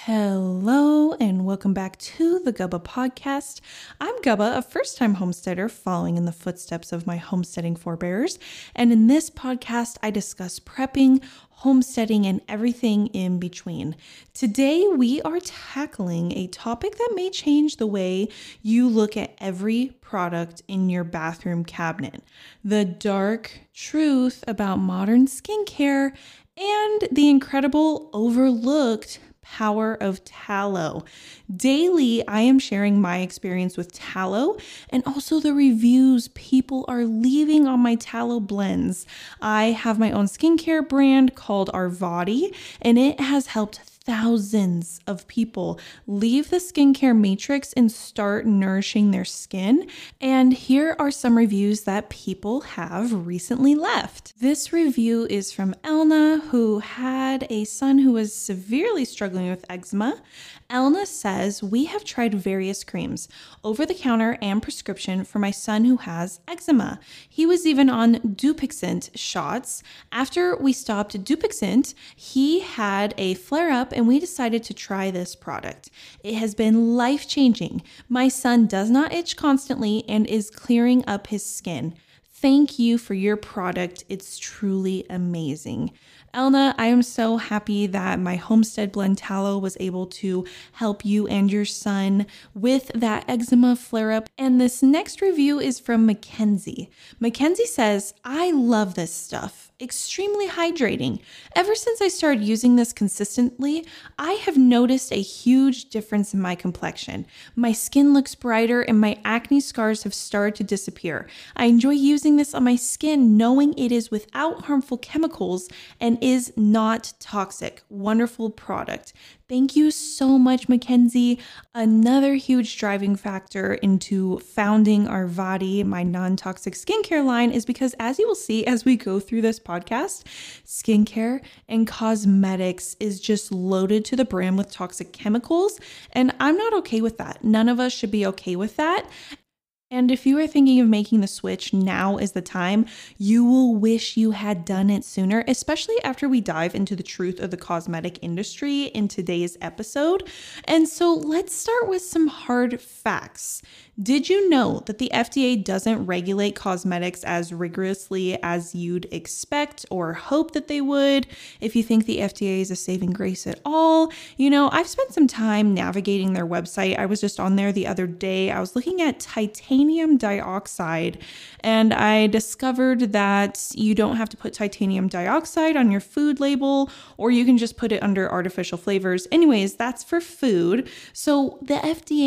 Hello and welcome back to the Gubba podcast. I'm Gubba, a first-time homesteader following in the footsteps of my homesteading forebears. And in this podcast, I discuss prepping, homesteading, and everything in between. Today, we are tackling a topic that may change the way you look at every product in your bathroom cabinet: the dark truth about modern skincare and the incredible overlooked power of tallow. Daily, I am sharing my experience with tallow and also the reviews people are leaving on my tallow blends. I have my own skincare brand called Arvati, and it has helped thousands of people leave the skincare matrix and start nourishing their skin. And here are some reviews that people have recently left. This review is from Elna, who had a son who was severely struggling with eczema. Elna says, "We have tried various creams, over the counter and prescription, for my son who has eczema. He was even on Dupixent shots. After we stopped Dupixent, he had a flare-up and we decided to try this product. It has been life-changing. My son does not itch constantly and is clearing up his skin. Thank you for your product. It's truly amazing." Elna, I am so happy that my Homestead Blend Tallow was able to help you and your son with that eczema flare-up. And this next review is from Mackenzie. Mackenzie says, "I love this stuff. Extremely hydrating. Ever since I started using this consistently, I have noticed a huge difference in my complexion. My skin looks brighter and my acne scars have started to disappear. I enjoy using this on my skin knowing it is without harmful chemicals and is not toxic. Wonderful product." Thank you so much, Mackenzie. Another huge driving factor into founding Arvati, my non-toxic skincare line, is because, as you will see as we go through this podcast, skincare and cosmetics is just loaded to the brim with toxic chemicals, and I'm not okay with that. None of us should be okay with that. And if you are thinking of making the switch, now is the time. You will wish you had done it sooner, especially after we dive into the truth of the cosmetic industry in today's episode. And so let's start with some hard facts. Did you know that the FDA doesn't regulate cosmetics as rigorously as you'd expect or hope that they would? If you think the FDA is a saving grace at all, I've spent some time navigating their website. I was just on there the other day. I was looking at titanium dioxide, and I discovered that you don't have to put titanium dioxide on your food label, or you can just put it under artificial flavors. Anyways, that's for food. So the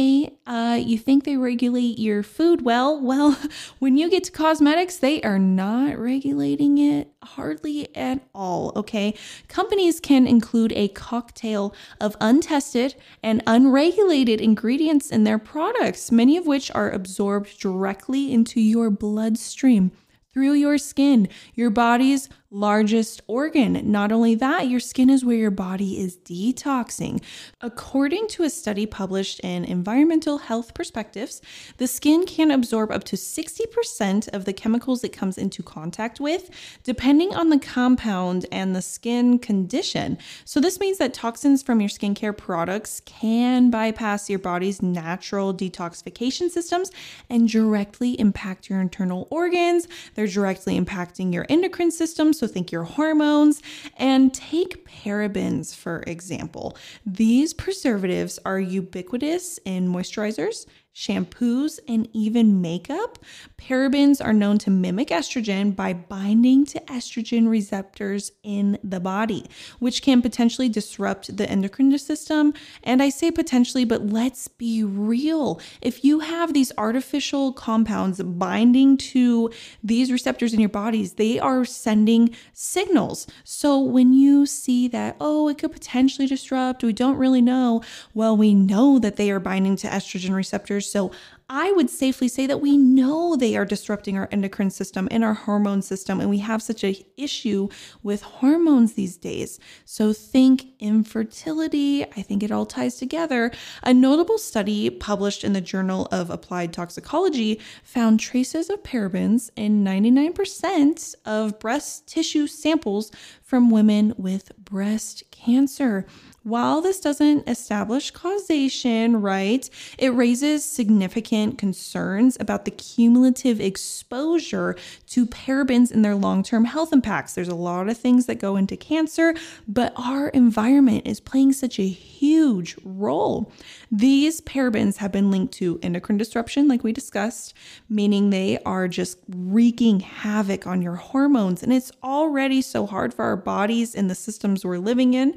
FDA, you think they regulate your food? Well, when you get to cosmetics, they are not regulating it hardly at all, okay? Companies can include a cocktail of untested and unregulated ingredients in their products, many of which are absorbed directly into your bloodstream through your skin, your body's largest organ. Not only that, your skin is where your body is detoxing. According to a study published in Environmental Health Perspectives, the skin can absorb up to 60% of the chemicals it comes into contact with, depending on the compound and the skin condition. So this means that toxins from your skincare products can bypass your body's natural detoxification systems and directly impact your internal organs. They're directly impacting your endocrine system, so think your hormones. And take parabens, for example. These preservatives are ubiquitous in moisturizers, shampoos, and even makeup. Parabens are known to mimic estrogen by binding to estrogen receptors in the body, which can potentially disrupt the endocrine system. And I say potentially, but let's be real. If you have these artificial compounds binding to these receptors in your bodies, they are sending signals. So when you see that, it could potentially disrupt, we don't really know. Well, we know that they are binding to estrogen receptors. So I would safely say that we know they are disrupting our endocrine system and our hormone system, and we have such an issue with hormones these days. So think infertility. I think it all ties together. A notable study published in the Journal of Applied Toxicology found traces of parabens in 99% of breast tissue samples from women with breast cancer. While this doesn't establish causation, right, it raises significant concerns about the cumulative exposure to parabens and their long-term health impacts. There's a lot of things that go into cancer, but our environment is playing such a huge role. These parabens have been linked to endocrine disruption, like we discussed, meaning they are just wreaking havoc on your hormones. And it's already so hard for our bodies and the systems we're living in.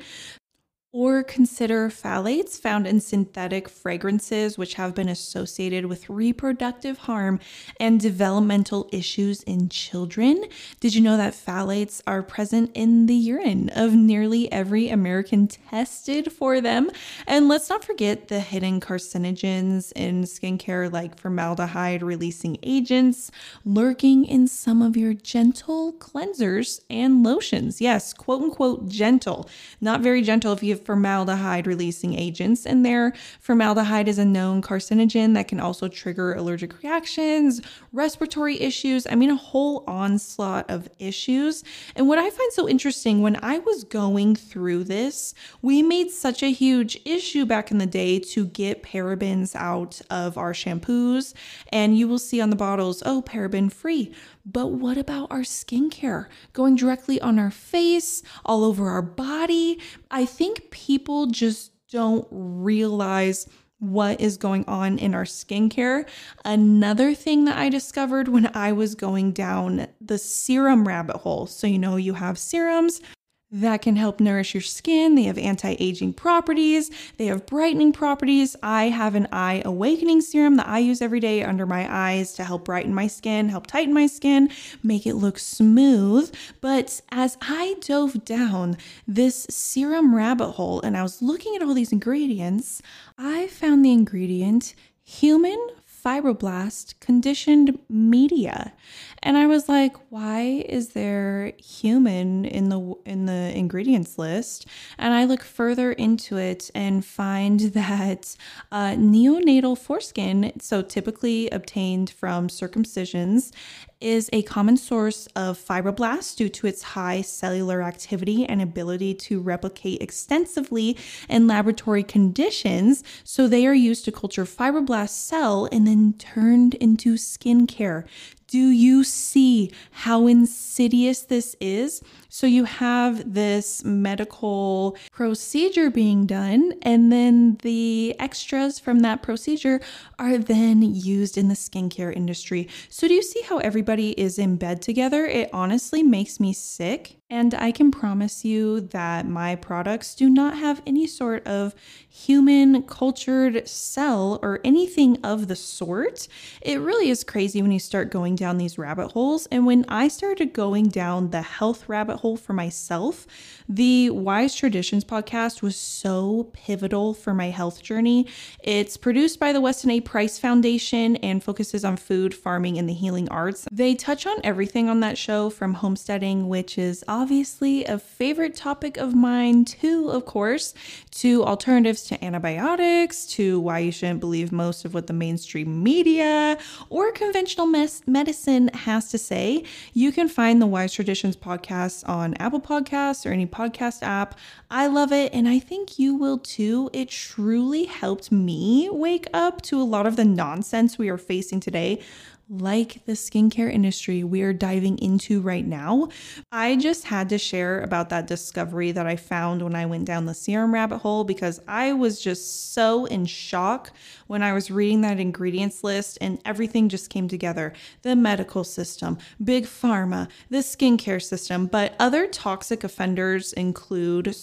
Or consider phthalates found in synthetic fragrances, which have been associated with reproductive harm and developmental issues in children. Did you know that phthalates are present in the urine of nearly every American tested for them? And let's not forget the hidden carcinogens in skincare like formaldehyde-releasing agents lurking in some of your gentle cleansers and lotions. Yes, quote unquote gentle. Not very gentle if you have formaldehyde releasing agents in there. Formaldehyde is a known carcinogen that can also trigger allergic reactions, respiratory issues. I mean, a whole onslaught of issues. And what I find so interesting, when I was going through this, we made such a huge issue back in the day to get parabens out of our shampoos. And you will see on the bottles, oh, paraben free. But what about our skincare? Going directly on our face, all over our body? I think people just don't realize what is going on in our skincare. Another thing that I discovered when I was going down the serum rabbit hole. So, you have serums that can help nourish your skin. They have anti-aging properties. They have brightening properties. I have an eye awakening serum that I use every day under my eyes to help brighten my skin, help tighten my skin, make it look smooth. But as I dove down this serum rabbit hole and I was looking at all these ingredients, I found the ingredient human fibroblast conditioned media. And I was like, why is there human in the ingredients list? And I look further into it and find that neonatal foreskin, so typically obtained from circumcisions, is a common source of fibroblasts due to its high cellular activity and ability to replicate extensively in laboratory conditions. So they are used to culture fibroblast cell and then turned into skincare. Do you see how insidious this is? So you have this medical procedure being done, and then the extras from that procedure are then used in the skincare industry. So do you see how everybody is in bed together? It honestly makes me sick. And I can promise you that my products do not have any sort of human cultured cell or anything of the sort. It really is crazy when you start going down these rabbit holes. And when I started going down the health rabbit hole for myself, the Wise Traditions podcast was so pivotal for my health journey. It's produced by the Weston A. Price Foundation and focuses on food, farming, and the healing arts. They touch on everything on that show, from homesteading, which is obviously a favorite topic of mine too, of course, to alternatives to antibiotics, to why you shouldn't believe most of what the mainstream media or conventional medicine has to say. You can find the Wise Traditions podcast on Apple Podcasts or any podcast app. I love it, and I think you will too. It truly helped me wake up to a lot of the nonsense we are facing today, like the skincare industry we are diving into right now. I just had to share about that discovery that I found when I went down the serum rabbit hole, because I was just so in shock when I was reading that ingredients list and everything just came together. The medical system, big pharma, the skincare system, but other toxic offenders include, so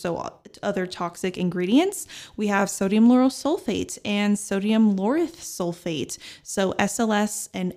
other toxic ingredients. We have sodium lauryl sulfate and sodium laureth sulfate, so SLS and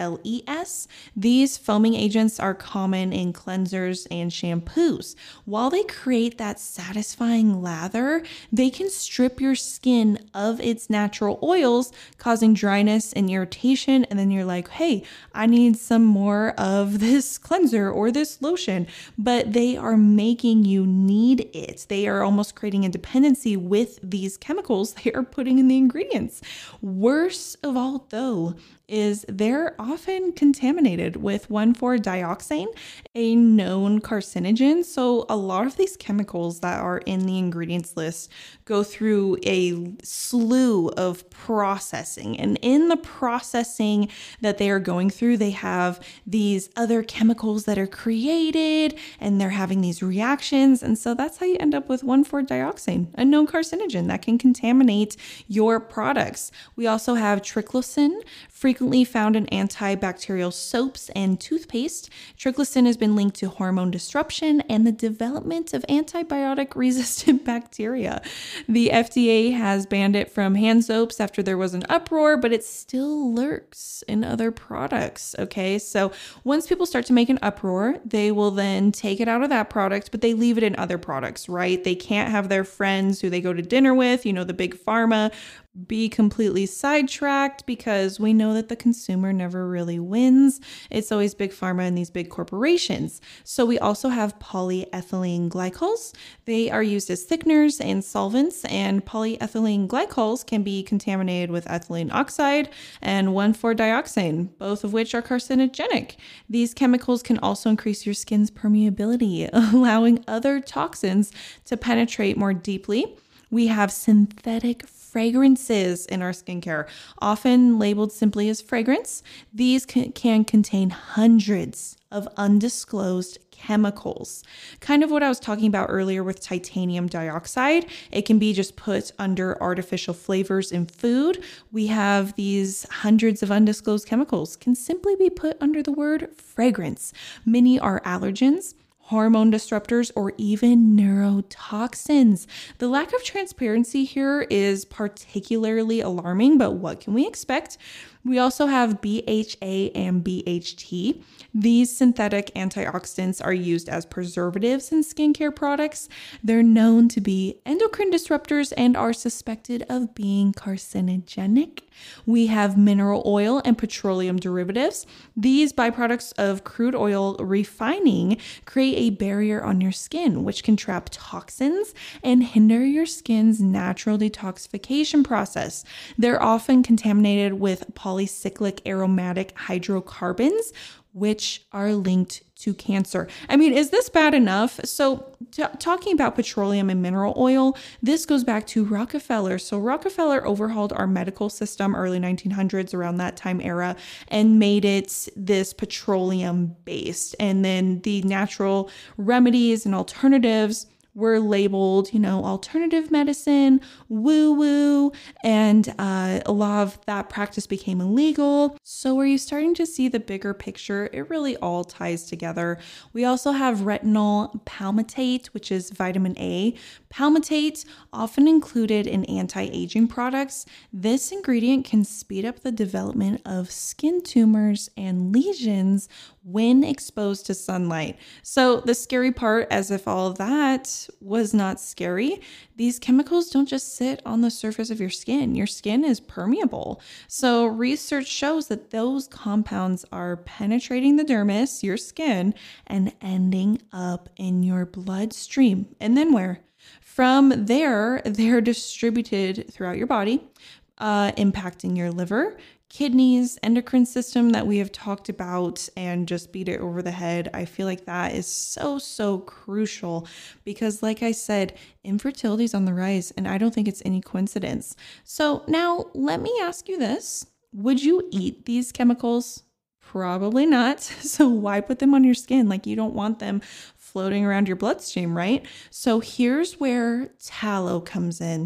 SLES. These foaming agents are common in cleansers and shampoos. While they create that satisfying lather, they can strip your skin of its natural oils, causing dryness and irritation. And then you're like, hey, I need some more of this cleanser or this lotion, but they are making you need it. They are almost creating a dependency with these chemicals they are putting in the ingredients. Worse of all, though, is they're often contaminated with 1,4-dioxane, a known carcinogen. So a lot of these chemicals that are in the ingredients list go through a slew of processing. And in the processing that they are going through, they have these other chemicals that are created and they're having these reactions. And so that's how you end up with 1,4-dioxane, a known carcinogen that can contaminate your products. We also have triclosan, frequently found in antibacterial soaps and toothpaste. Triclosan has been linked to hormone disruption and the development of antibiotic-resistant bacteria. The FDA has banned it from hand soaps after there was an uproar, but it still lurks in other products, okay? So once people start to make an uproar, they will then take it out of that product, but they leave it in other products, right? They can't have their friends who they go to dinner with, the big pharma, be completely sidetracked, because we know that the consumer never really wins. It's always big pharma and these big corporations. So we also have polyethylene glycols. They are used as thickeners and solvents, and polyethylene glycols can be contaminated with ethylene oxide and 1,4-dioxane, both of which are carcinogenic. These chemicals can also increase your skin's permeability, allowing other toxins to penetrate more deeply. We have synthetic fragrances in our skincare, often labeled simply as fragrance. These can contain hundreds of undisclosed chemicals. Kind of what I was talking about earlier with titanium dioxide. It can be just put under artificial flavors in food. We have these hundreds of undisclosed chemicals can simply be put under the word fragrance. Many are allergens, hormone disruptors, or even neurotoxins. The lack of transparency here is particularly alarming, but what can we expect? We also have BHA and BHT. These synthetic antioxidants are used as preservatives in skincare products. They're known to be endocrine disruptors and are suspected of being carcinogenic. We have mineral oil and petroleum derivatives. These byproducts of crude oil refining create a barrier on your skin, which can trap toxins and hinder your skin's natural detoxification process. They're often contaminated with polycyclic aromatic hydrocarbons, which are linked to cancer. I mean, is this bad enough? So talking about petroleum and mineral oil, this goes back to Rockefeller. So Rockefeller overhauled our medical system early 1900s, around that time era, and made it this petroleum based. And then the natural remedies and alternatives were labeled, alternative medicine, woo-woo, and a lot of that practice became illegal. So are you starting to see the bigger picture? It really all ties together. We also have retinol palmitate, which is vitamin A. Palmitate, often included in anti-aging products. This ingredient can speed up the development of skin tumors and lesions when exposed to sunlight. So the scary part, as if all of that was not scary, these chemicals don't just sit on the surface of your skin. Your skin is permeable. So research shows that those compounds are penetrating the dermis, your skin, and ending up in your bloodstream. And then where? From there, they're distributed throughout your body, impacting your liver, kidneys, endocrine system that we have talked about and just beat it over the head. I feel like that is so crucial because, like I said, infertility is on the rise, and I don't think it's any coincidence. So now let me ask you this. Would you eat these chemicals? Probably not. So why put them on your skin? Like, you don't want them floating around your bloodstream, right? So here's where tallow comes in.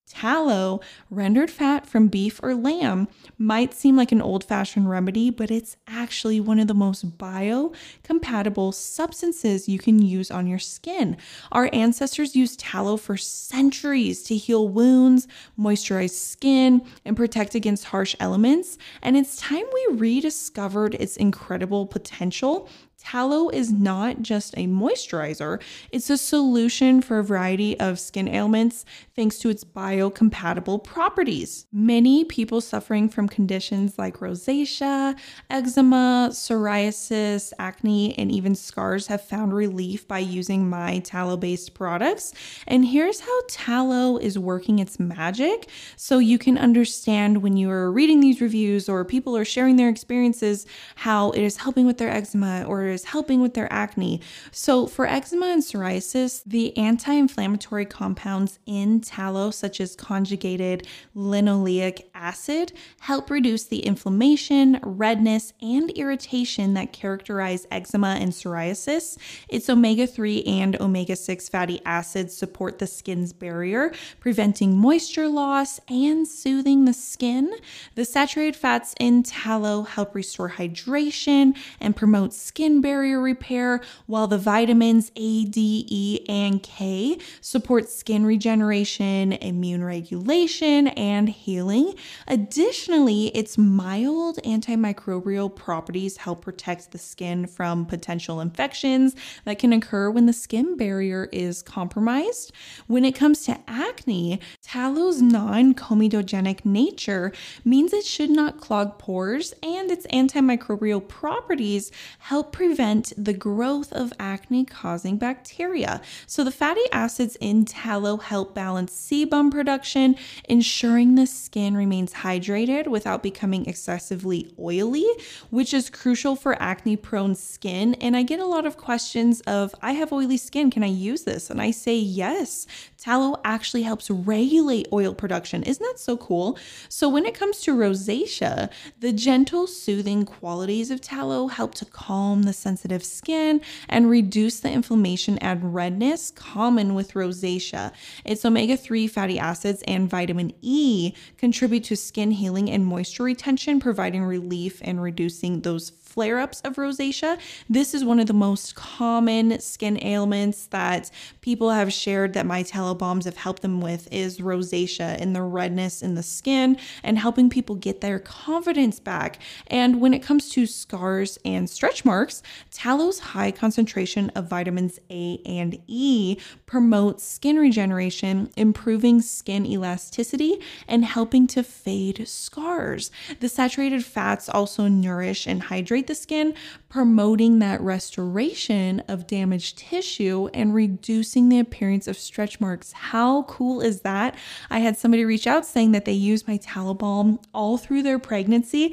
Tallow, rendered fat from beef or lamb, might seem like an old-fashioned remedy, but it's actually one of the most biocompatible substances you can use on your skin. Our ancestors used tallow for centuries to heal wounds, moisturize skin, and protect against harsh elements. And it's time we rediscovered its incredible potential. Tallow is not just a moisturizer, it's a solution for a variety of skin ailments thanks to its biocompatible properties. Many people suffering from conditions like rosacea, eczema, psoriasis, acne, and even scars have found relief by using my tallow-based products. And here's how tallow is working its magic so you can understand when you are reading these reviews or people are sharing their experiences how it is helping with their eczema or is helping with their acne. So for eczema and psoriasis, the anti-inflammatory compounds in tallow, such as conjugated linoleic acid, help reduce the inflammation, redness, and irritation that characterize eczema and psoriasis. Its omega-3 and omega-6 fatty acids support the skin's barrier, preventing moisture loss and soothing the skin. The saturated fats in tallow help restore hydration and promote skin barrier repair, while the vitamins A, D, E, and K support skin regeneration, immune regulation, and healing. Additionally, its mild antimicrobial properties help protect the skin from potential infections that can occur when the skin barrier is compromised. When it comes to acne, tallow's non-comedogenic nature means it should not clog pores, and its antimicrobial properties help prevent the growth of acne-causing bacteria. So the fatty acids in tallow help balance sebum production, ensuring the skin remains hydrated without becoming excessively oily, which is crucial for acne-prone skin. And I get a lot of questions of, I have oily skin, can I use this? And I say yes. Tallow actually helps regulate oil production. Isn't that so cool? So when it comes to rosacea, the gentle, soothing qualities of tallow help to calm the sensitive skin and reduce the inflammation and redness common with rosacea. Its omega-3 fatty acids and vitamin E contribute to skin healing and moisture retention, providing relief and reducing those flare-ups of rosacea. This is one of the most common skin ailments that people have shared that my tallow balms have helped them with is rosacea and the redness in the skin and helping people get their confidence back. And when it comes to scars and stretch marks, tallow's high concentration of vitamins A and E promotes skin regeneration, improving skin elasticity and helping to fade scars. The saturated fats also nourish and hydrate the skin, promoting that restoration of damaged tissue and reducing the appearance of stretch marks. How cool is that? I had somebody reach out saying that they use my tallow balm all through their pregnancy.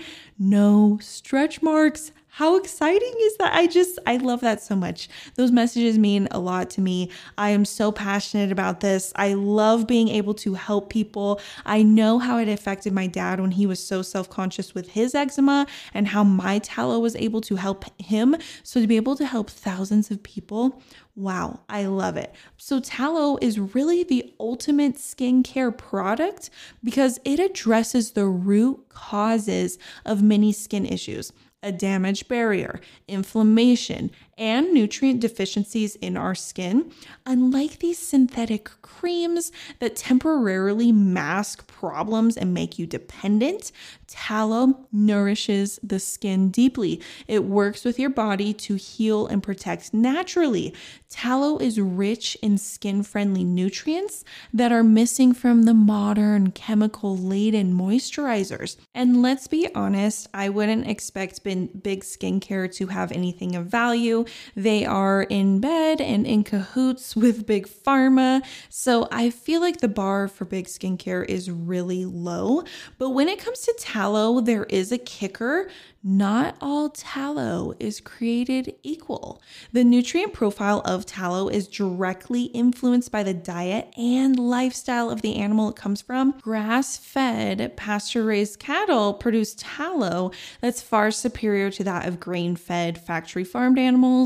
No stretch marks. How exciting is that? I love that so much. Those messages mean a lot to me. I am so passionate about this. I love being able to help people. I know how it affected my dad when he was so self-conscious with his eczema and how my tallow was able to help him. So to be able to help thousands of people, wow, I love it. So tallow is really the ultimate skincare product because it addresses the root causes of many skin issues. A damaged barrier, inflammation, and nutrient deficiencies in our skin. Unlike these synthetic creams that temporarily mask problems and make you dependent, tallow nourishes the skin deeply. It works with your body to heal and protect naturally. Tallow is rich in skin-friendly nutrients that are missing from the modern chemical-laden moisturizers. And let's be honest, I wouldn't expect big skincare to have anything of value. They are in bed and in cahoots with big pharma. So I feel like the bar for big skincare is really low. But when it comes to tallow, there is a kicker. Not all tallow is created equal. The nutrient profile of tallow is directly influenced by the diet and lifestyle of the animal it comes from. Grass-fed, pasture-raised cattle produce tallow that's far superior to that of grain-fed, factory-farmed animals,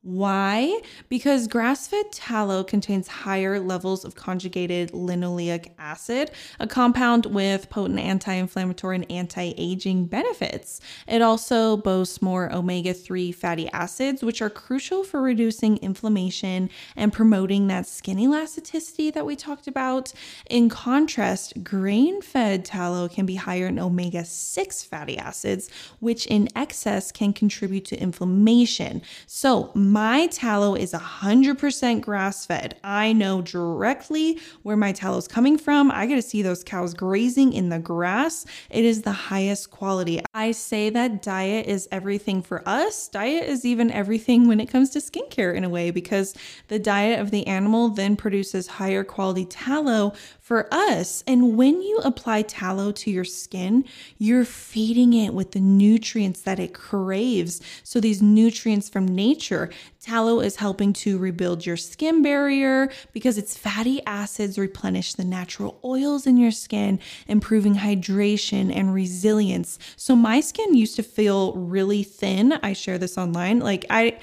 Why? Because grass-fed tallow contains higher levels of conjugated linoleic acid, a compound with potent anti-inflammatory and anti-aging benefits. It also boasts more omega-3 fatty acids, which are crucial for reducing inflammation and promoting that skin elasticity that we talked about. In contrast, grain-fed tallow can be higher in omega-6 fatty acids, which in excess can contribute to inflammation. So my tallow is 100% grass-fed. I know directly where my tallow is coming from. I get to see those cows grazing in the grass. It is the highest quality. I say that diet is everything for us. Diet is even everything when it comes to skincare in a way, because the diet of the animal then produces higher quality tallow for us. And when you apply tallow to your skin, you're feeding it with the nutrients that it craves. So these nutrients from nature, tallow is helping to rebuild your skin barrier because its fatty acids replenish the natural oils in your skin, improving hydration and resilience. So my skin used to feel really thin. I share this online. Like I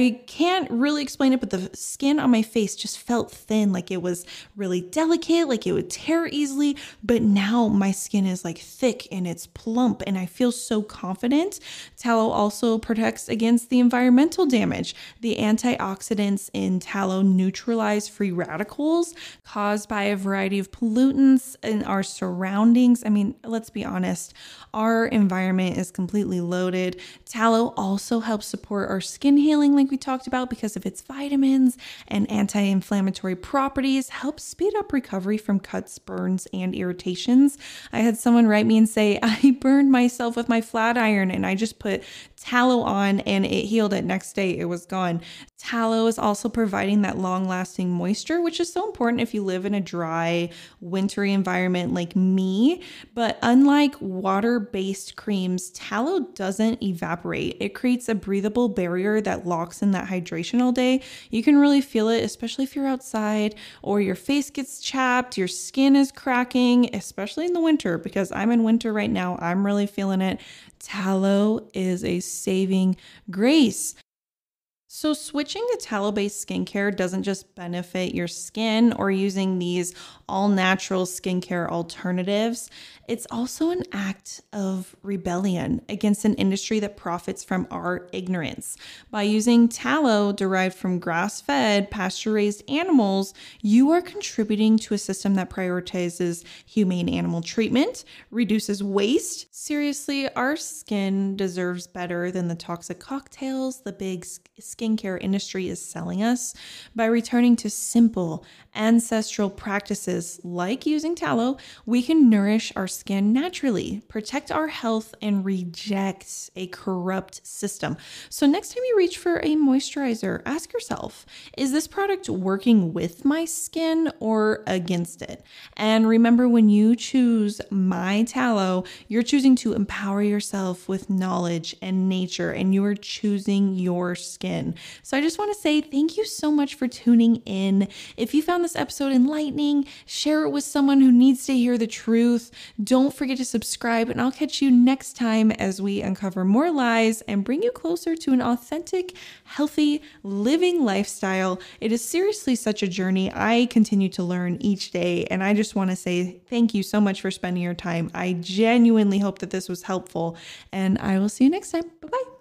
can't really explain it, but the skin on my face just felt thin, like it was really delicate, like it would tear easily. But now my skin is like thick and it's plump and I feel so confident. Tallow also protects against the environmental damage. The antioxidants in tallow neutralize free radicals caused by a variety of pollutants in our surroundings. I mean, let's be honest, our environment is completely loaded. Tallow also helps support our skin healing, like we talked about, because of its vitamins and anti-inflammatory properties, helps speed up recovery from cuts, burns, and irritations. I had someone write me and say, I burned myself with my flat iron and I just put tallow on and it healed it. Next day, it was gone. Tallow is also providing that long-lasting moisture, which is so important if you live in a dry, wintry environment like me. But unlike water-based creams, tallow doesn't evaporate. It creates a breathable barrier that locks in that hydration all day. You can really feel it, especially if you're outside or your face gets chapped, your skin is cracking, especially in the winter, because I'm in winter right now. I'm really feeling it. Tallow is a saving grace. So switching to tallow-based skincare doesn't just benefit your skin or using these all-natural skincare alternatives. It's also an act of rebellion against an industry that profits from our ignorance. By using tallow derived from grass-fed, pasture-raised animals, you are contributing to a system that prioritizes humane animal treatment, reduces waste. Seriously, our skin deserves better than the toxic cocktails the big skincare industry is selling us. By returning to simple, ancestral practices like using tallow, we can nourish our skin naturally, protect our health, and reject a corrupt system. So next time you reach for a moisturizer, ask yourself, is this product working with my skin or against it? And remember, when you choose my tallow, you're choosing to empower yourself with knowledge and nature, and you are choosing your skin. So I just want to say thank you so much for tuning in. If you found this episode enlightening, share it with someone who needs to hear the truth. Don't forget to subscribe, and I'll catch you next time as we uncover more lies and bring you closer to an authentic, healthy, living lifestyle. It is seriously such a journey. I continue to learn each day, and I just want to say thank you so much for spending your time. I genuinely hope that this was helpful, and I will see you next time. Bye-bye.